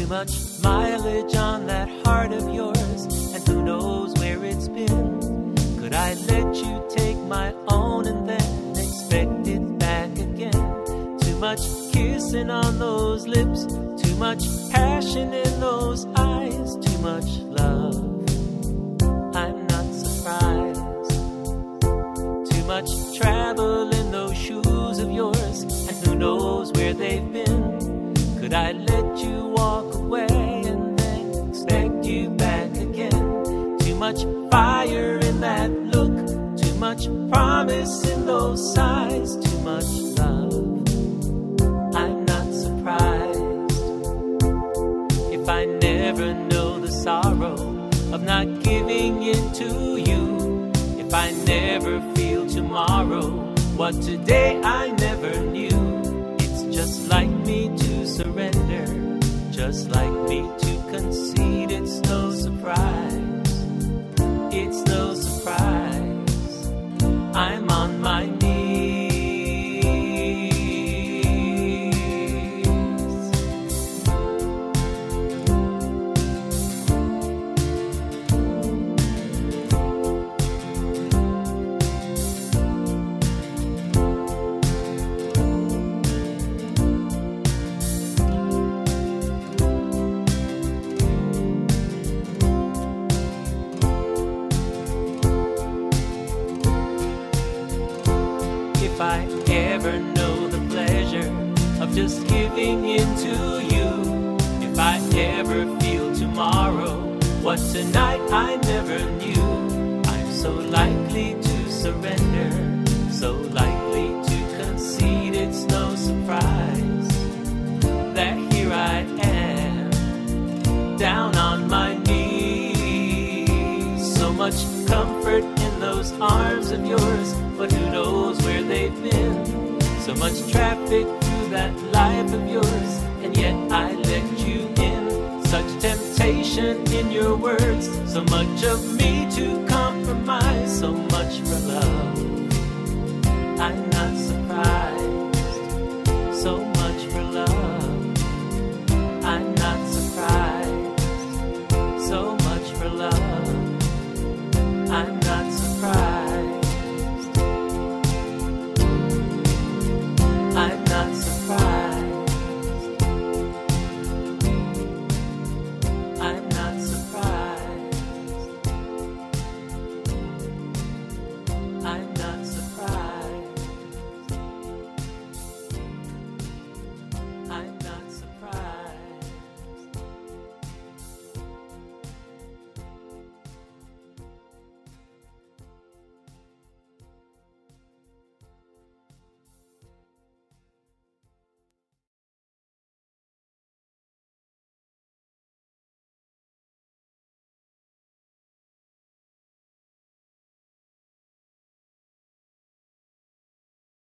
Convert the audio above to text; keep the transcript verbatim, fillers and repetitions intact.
much mileage on that heart of yours, and who knows where it's been. Could I let you take my own and then expect it back again? Too much kissing on those lips, too much passion in those eyes, too much love. I'm not surprised. Too much travel in those shoes of yours, and who knows where they've been. Could I let you walk away and then expect you back again? Too much fire in that look, too much promise in those sighs, too much love. I'm not surprised. If I never know the sorrow of not giving in to you, if I never feel tomorrow what today I never knew, it's just like me to surrender, just like me to concede. It's no surprise, it's no surprise. I'm on my knees. If I ever know the pleasure of just giving in to you, if I ever feel tomorrow what tonight I never knew, I'm so likely to surrender, so likely to concede. It's no surprise that here I am, down on my knees. So much comfort in those arms of yours, but who knows where they've been. So much traffic through that life of yours, and yet I let you in. Such temptation in your words, so much of